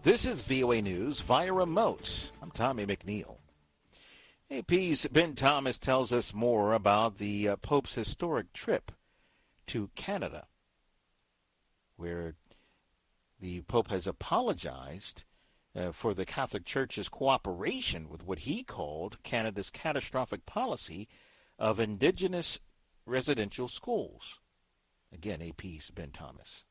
This is VOA News via remote. I'm Tommy McNeil. AP's Ben Thomas tells us more about the Pope's historic trip to Canada, where the Pope has apologized for the Catholic Church's cooperation with what he called Canada's catastrophic policy of Indigenous residential schools. Again, AP's Ben Thomas.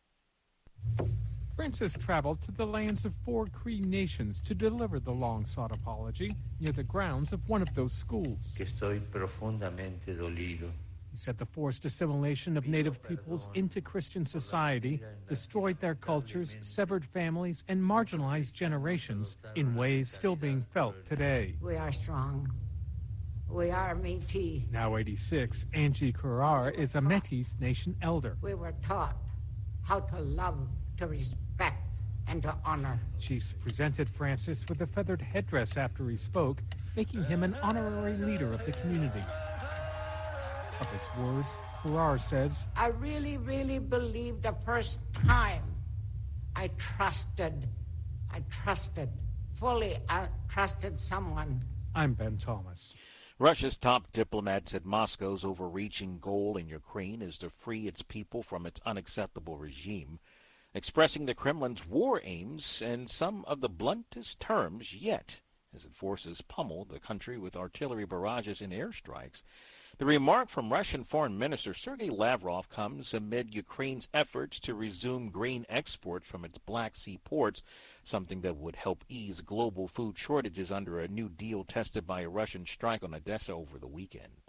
Francis traveled to the lands of 4 Cree nations to deliver the long-sought apology near the grounds of one of those schools. Que estoy profundamente dolido. He said the forced assimilation of Native peoples into Christian society destroyed their cultures, severed families, and marginalized generations in ways still being felt today. We are strong. We are Métis. Now 86, Angie Currar is a Métis Nation elder. We were taught how to love, to respect, and to honor. She's presented Francis with a feathered headdress after he spoke, making him an honorary leader of the community. Of his words, Currar says, I really, really believed the first time I trusted someone. I'm Ben Thomas. Russia's top diplomat said Moscow's overreaching goal in Ukraine is to free its people from its unacceptable regime, expressing the Kremlin's war aims in some of the bluntest terms yet, as it forces pummel the country with artillery barrages and airstrikes. The remark from Russian Foreign Minister Sergei Lavrov comes amid Ukraine's efforts to resume grain export from its Black Sea ports, something that would help ease global food shortages under a new deal tested by a Russian strike on Odessa over the weekend.